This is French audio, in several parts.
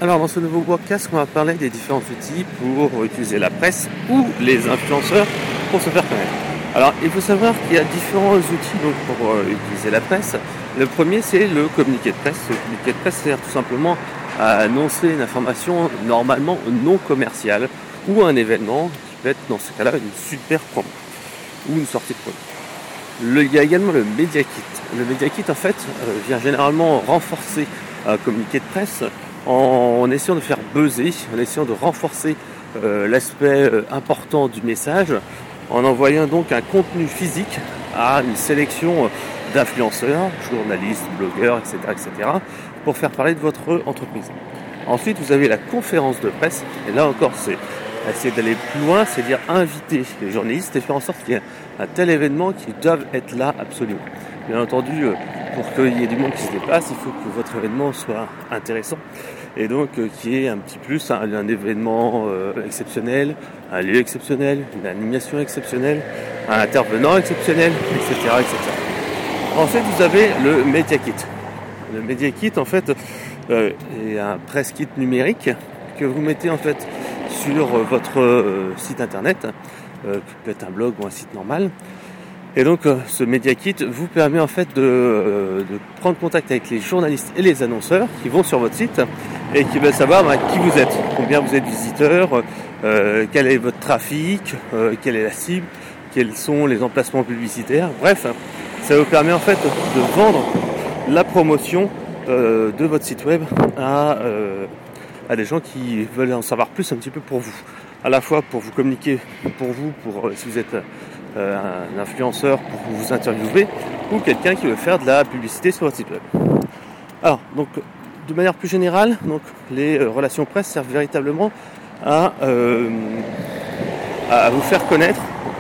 Alors dans ce nouveau podcast, on va parler des différents outils pour utiliser la presse ou les influenceurs pour se faire connaître. Alors il faut savoir qu'il y a différents outils donc, pour utiliser la presse. Le premier c'est le communiqué de presse. Le communiqué de presse sert tout simplement à annoncer une information normalement non commerciale ou un événement qui peut être dans ce cas-là une super promo ou une sortie de promo. Il y a également le Media Kit. Le Media Kit en fait vient généralement renforcer un communiqué de presse en essayant de faire buzzer, en essayant de renforcer l'aspect important du message, en envoyant donc un contenu physique à une sélection d'influenceurs, journalistes, blogueurs, etc., pour faire parler de votre entreprise. Ensuite, vous avez la conférence de presse, et là encore, c'est essayer d'aller plus loin, c'est-à-dire inviter les journalistes et faire en sorte qu'il y ait un tel événement qu'ils doivent être là absolument. Bien entendu, pour qu'il y ait du monde qui se déplace, il faut que votre événement soit intéressant et donc qu'il y ait un petit plus, un événement exceptionnel, un lieu exceptionnel, une animation exceptionnelle, un intervenant exceptionnel, etc., etc. Ensuite, vous avez le Media Kit. Le Media Kit, en fait, est un press kit numérique que vous mettez en fait sur votre site internet, qui peut être un blog ou un site normal. Et donc ce Media Kit vous permet en fait de prendre contact avec les journalistes et les annonceurs qui vont sur votre site et qui veulent savoir qui vous êtes, combien vous êtes visiteurs, quel est votre trafic, quelle est la cible, quels sont les emplacements publicitaires. Bref, ça vous permet en fait de vendre la promotion de votre site web à des gens qui veulent en savoir plus un petit peu pour vous. À la fois pour vous communiquer pour vous, si vous êtes un influenceur pour vous interviewer, ou quelqu'un qui veut faire de la publicité sur votre site web. Alors, donc, de manière plus générale, donc, les relations presse servent véritablement à vous faire connaître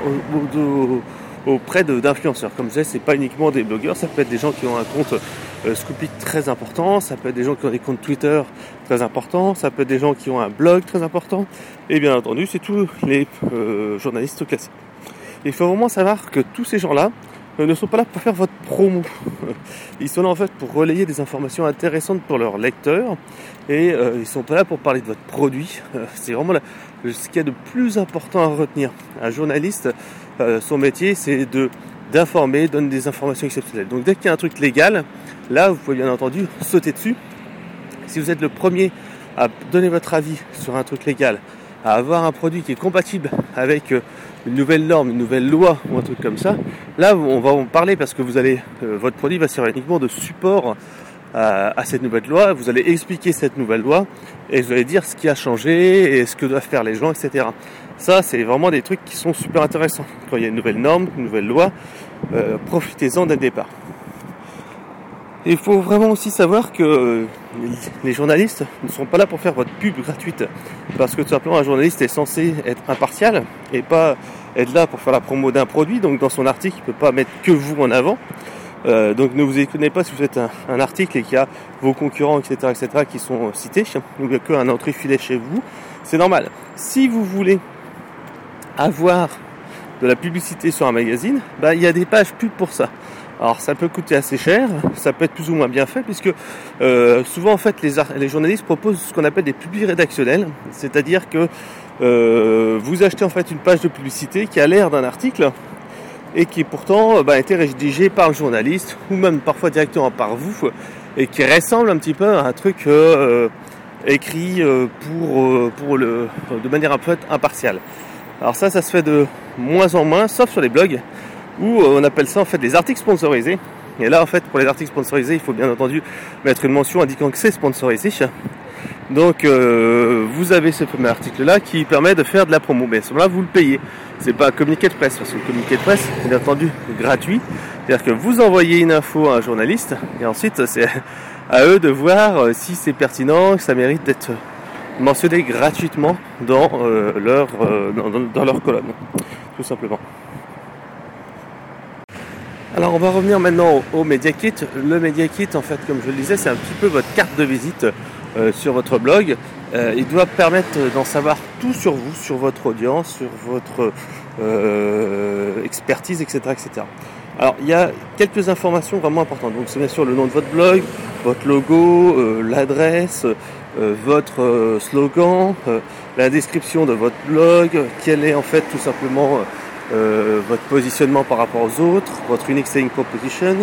auprès d'influenceurs. Comme je disais, c'est pas uniquement des blogueurs, ça peut être des gens qui ont un compte Scoopit très important, ça peut être des gens qui ont des comptes Twitter très importants, ça peut être des gens qui ont un blog très important, et bien entendu, c'est tous les journalistes classiques. Il faut vraiment savoir que tous ces gens-là ne sont pas là pour faire votre promo. Ils sont là en fait pour relayer des informations intéressantes pour leurs lecteurs et ils ne sont pas là pour parler de votre produit. C'est vraiment ce qu'il y a de plus important à retenir. Un journaliste, son métier, c'est d'informer, donner des informations exceptionnelles. Donc dès qu'il y a un truc légal, là vous pouvez bien entendu sauter dessus. Si vous êtes le premier à donner votre avis sur un truc légal, à avoir un produit qui est compatible avec une nouvelle norme, une nouvelle loi ou un truc comme ça, là on va en parler parce que votre produit va servir uniquement de support à cette nouvelle loi. Vous allez expliquer cette nouvelle loi et vous allez dire ce qui a changé et ce que doivent faire les gens, etc. Ça, c'est vraiment des trucs qui sont super intéressants. Quand il y a une nouvelle norme, une nouvelle loi, profitez-en dès le départ. Et il faut vraiment aussi savoir que les journalistes ne sont pas là pour faire votre pub gratuite. Parce que tout simplement, un journaliste est censé être impartial et pas être là pour faire la promo d'un produit. Donc dans son article, il ne peut pas mettre que vous en avant. Donc ne vous étonnez pas si vous faites un article et qu'il y a vos concurrents, etc., qui sont cités. Ou qu'un entrée filet chez vous. C'est normal. Si vous voulez avoir de la publicité sur un magazine, il y a des pages pub pour ça. Alors ça peut coûter assez cher, ça peut être plus ou moins bien fait puisque souvent en fait les journalistes proposent ce qu'on appelle des publis rédactionnels, c'est-à-dire que vous achetez en fait une page de publicité qui a l'air d'un article et qui pourtant a été rédigée par le journaliste ou même parfois directement par vous et qui ressemble un petit peu à un truc écrit de manière un peu impartiale. Alors ça se fait de moins en moins, sauf sur les blogs, où on appelle ça en fait des articles sponsorisés. Et là en fait pour les articles sponsorisés il faut bien entendu mettre une mention indiquant que c'est sponsorisé. Donc vous avez ce fameux article là qui permet de faire de la promo, mais à ce moment-là vous le payez. C'est pas un communiqué de presse, parce que le communiqué de presse est bien entendu gratuit. C'est-à-dire que vous envoyez une info à un journaliste et ensuite c'est à eux de voir si c'est pertinent, que ça mérite d'être mentionné gratuitement dans leur colonne, tout simplement. Alors on va revenir maintenant au Media Kit. Le Media Kit, en fait, comme je le disais, c'est un petit peu votre carte de visite sur votre blog. Il doit permettre d'en savoir tout sur vous, sur votre audience, sur votre expertise, etc., etc. Alors il y a quelques informations vraiment importantes. Donc c'est bien sûr le nom de votre blog, votre logo, l'adresse, votre slogan, la description de votre blog, quel est en fait tout simplement votre positionnement par rapport aux autres, votre unique selling proposition,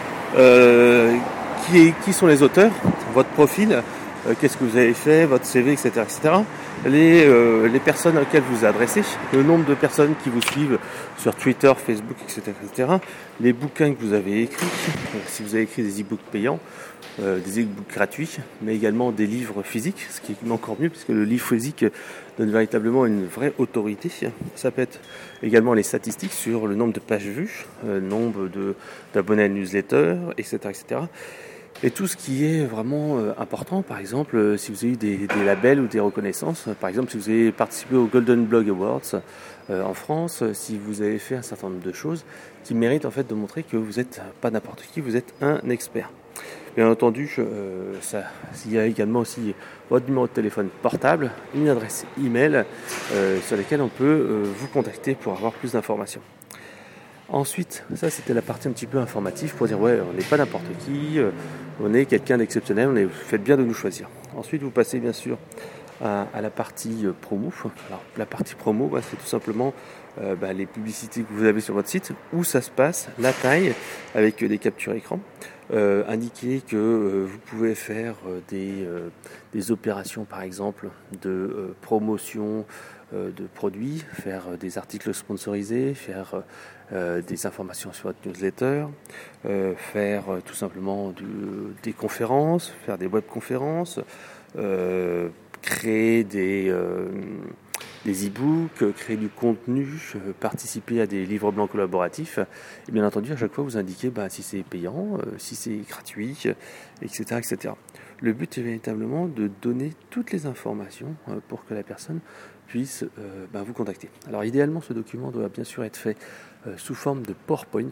qui sont les auteurs, votre profil, qu'est-ce que vous avez fait, votre CV, etc. etc. Les personnes auxquelles vous vous adressez, le nombre de personnes qui vous suivent sur Twitter, Facebook, etc. etc. Les bouquins que vous avez écrits, si vous avez écrit des e-books payants, des e-books gratuits, mais également des livres physiques, ce qui est encore mieux puisque le livre physique donne véritablement une vraie autorité. Ça peut être également les statistiques sur le nombre de pages vues, le nombre d'abonnés à la newsletter, etc., etc. Et tout ce qui est vraiment important, par exemple, si vous avez eu des labels ou des reconnaissances, par exemple si vous avez participé au Golden Blog Awards en France, si vous avez fait un certain nombre de choses qui méritent en fait de montrer que vous n'êtes pas n'importe qui, vous êtes un expert. Bien entendu, il y a également aussi votre numéro de téléphone portable, une adresse email sur laquelle on peut vous contacter pour avoir plus d'informations. Ensuite, ça c'était la partie un petit peu informative pour dire ouais, on n'est pas n'importe qui, on est quelqu'un d'exceptionnel, vous faites bien de nous choisir. Ensuite, vous passez bien sûr à la partie promo. Alors, la partie promo, c'est tout simplement les publicités que vous avez sur votre site, où ça se passe, la taille, avec des captures écran, indiquer que vous pouvez faire des opérations par exemple de promotion de produits, faire des articles sponsorisés, faire des informations sur votre newsletter, faire tout simplement des conférences, faire des webconférences, créer des e-books, créer du contenu, participer à des livres blancs collaboratifs. Et bien entendu, à chaque fois, vous indiquez si c'est payant, si c'est gratuit, etc., etc. Le but est véritablement de donner toutes les informations pour que la personne puisse vous contacter. Alors idéalement, ce document doit bien sûr être fait sous forme de PowerPoint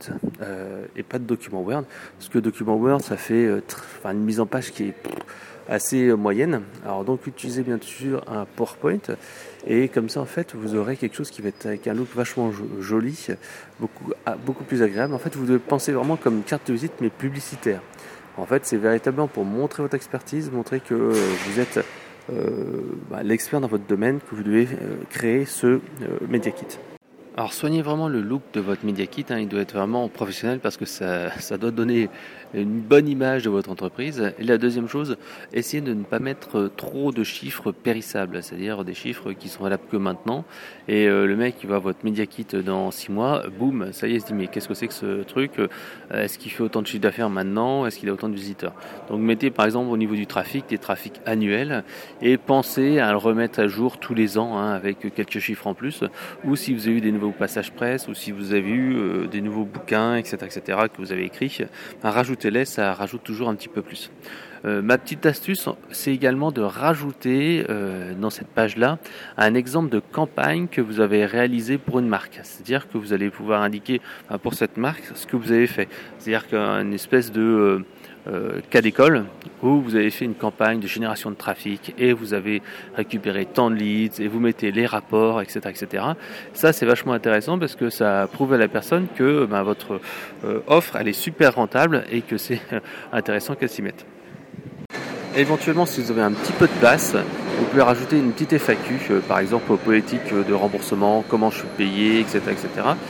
et pas de document Word, parce que le document Word, ça fait une mise en page qui est assez moyenne. Alors donc utilisez bien sûr un PowerPoint et comme ça en fait vous aurez quelque chose qui va être avec un look vachement joli, beaucoup plus agréable. En fait vous devez penser vraiment comme une carte de visite mais publicitaire. En fait c'est véritablement pour montrer votre expertise, montrer que vous êtes l'expert dans votre domaine, que vous devez créer ce Media Kit. Alors soignez vraiment le look de votre Media Kit, il doit être vraiment professionnel parce que ça doit donner une bonne image de votre entreprise. Et la deuxième chose, essayez de ne pas mettre trop de chiffres périssables, c'est-à-dire des chiffres qui sont valables que maintenant. Et le mec qui va à votre Media Kit dans 6 mois, boum, ça y est, il se dit mais qu'est-ce que c'est que ce truc ? Est-ce qu'il fait autant de chiffre d'affaires maintenant ? Est-ce qu'il a autant de visiteurs ? Donc mettez par exemple au niveau du trafic, des trafics annuels et pensez à le remettre à jour tous les ans avec quelques chiffres en plus. Ou si vous avez eu des nouveaux passages presse ou si vous avez eu des nouveaux bouquins, etc., que vous avez écrits, rajoutez-les, ça rajoute toujours un petit peu plus. Ma petite astuce, c'est également de rajouter dans cette page-là un exemple de campagne que vous avez réalisé pour une marque. C'est-à-dire que vous allez pouvoir indiquer pour cette marque ce que vous avez fait. C'est-à-dire qu'une espèce de cas d'école où vous avez fait une campagne de génération de trafic et vous avez récupéré tant de leads et vous mettez les rapports, etc., etc. Ça, c'est vachement intéressant parce que ça prouve à la personne que votre offre, elle est super rentable et que c'est intéressant qu'elle s'y mette. Éventuellement, si vous avez un petit peu de place, vous pouvez rajouter une petite FAQ, par exemple politique de remboursement, comment je suis payé, etc. etc.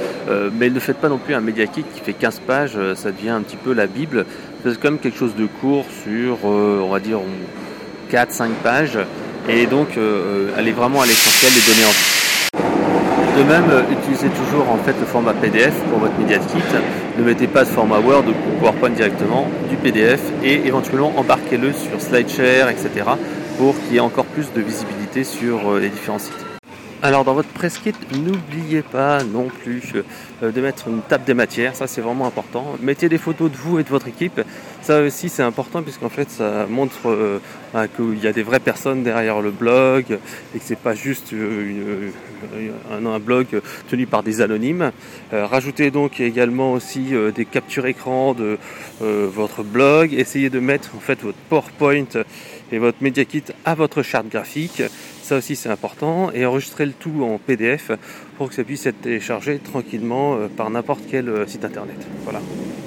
Mais ne faites pas non plus un Media Kit qui fait 15 pages, ça devient un petit peu la Bible. C'est quand même quelque chose de court sur, on va dire, 4-5 pages. Et donc, allez vraiment à l'essentiel et donnez envie. De même, utilisez toujours en fait le format PDF pour votre Media Kit. Ne mettez pas de format Word ou PowerPoint directement, du PDF et éventuellement embarquez-le sur SlideShare, etc. pour qu'il y ait encore plus de visibilité sur les différents sites. Alors dans votre press kit, n'oubliez pas non plus de mettre une table des matières, ça c'est vraiment important. Mettez des photos de vous et de votre équipe, ça aussi c'est important puisqu'en fait ça montre qu'il y a des vraies personnes derrière le blog et que c'est pas juste un blog tenu par des anonymes. Rajoutez donc également aussi des captures écran de votre blog, essayez de mettre en fait votre PowerPoint et votre Media Kit à votre charte graphique. Ça aussi c'est important et enregistrez le tout en PDF pour que ça puisse être téléchargé tranquillement par n'importe quel site internet. Voilà.